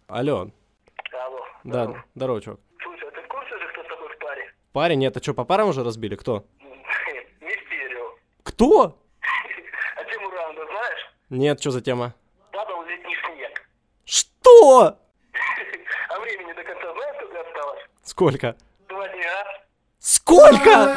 Алло. Алло. Да, здорово, чувак. Слушай, а ты в курсе же, кто с тобой в паре? Парень, нет, а что, по парам уже разбили? Кто? Мистерио. Кто? А тему раунда знаешь? Нет, что за тема? Падал летний снег. Что? А времени до конца знаешь, сколько осталось? Сколько? 2 дня. Сколько?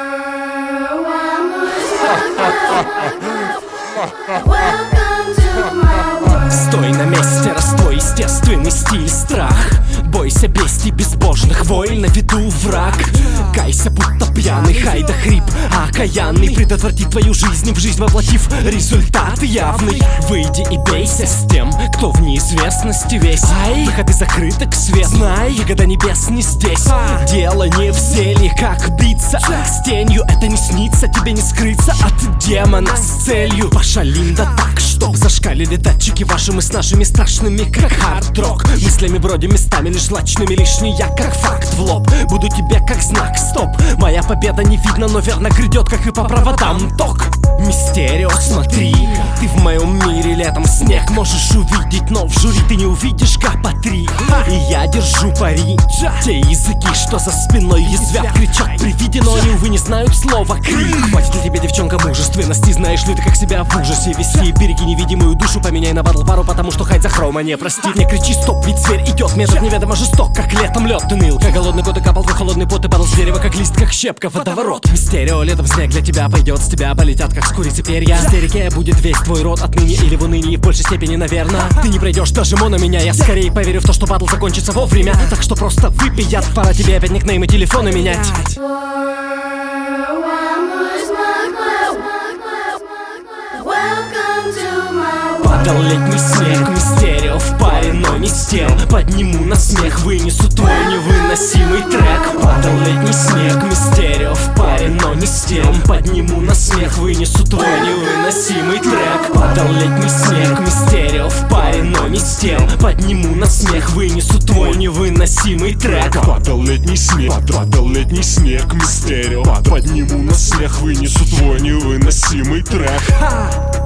Стой на месте, растой, естественный стиль, страх. Бойся бестий безбожных войн, на виду враг. Кайся, будто пьяный, хай да хрип окаянный предотвратит твою жизнь, в жизнь воплотив результат явный. Выйди и бейся с тем, кто в неизвестности весь. Выходы закрыты к свету, знай, ягода небес не здесь. Дело не в зелье, как биться с тенью, это не снится, тебе не скрыться от демона с целью. Пошалим да так, чтоб зашкалили датчики вашими с нашими страшными, как хард-рок. Мыслями бродим местами лишь злачными, лишний я как факт в лоб. Буду тебе как знак, стоп. Моя победа не видно, но верно грядет, как и по проводам ток. Мистерио, смотри, ты в моем мире летом снег можешь увидеть, но в жюри ты не увидишь КП3. И я держу пари. Те языки, что за спиной язвят, кричат при виде, но они, увы, не знают слова крик. Хватит ли тебе, девчонка, мужественности? Знаешь ли ты, как себя в ужасе вести? Береги невидимую душу, поменяй на батл пару, потому что хайд за хрома не простит. Не кричи стоп, ведь зверь идет, метод неведомо жесток, как летом лед. Ты ныл, как голодный кот и капал твой холодный пот, и падал с дерева, как лист, как щепка, водоворот. Мистерио, летом снег для тебя пойдет, с тебя полетят, как с курицы перья. В истерике будет весь твой род отныне или в унынии, в большей степени, наверное. Ты не пройдешь даже на меня, я скорее поверю в то, что батл закончится вовремя. Так что просто выпей яд, пора тебе опять никнеймы телефоны менять. Падал летний снег, Мистерио в паре, но не с тем. Подниму на смех, вынесу твой невыносимый трек. Падал летний снег, Мистерио в паре, но не с тем. Подниму на смех, вынесу твой невыносимый трек. Падал летний снег, Мистерио в паре, но не с тем. Подниму на смех, вынесу твой невыносимый трек. Падал летний снег, падал летний снег, Мистерио. Подниму на смех, вынесу твой невыносимый трек.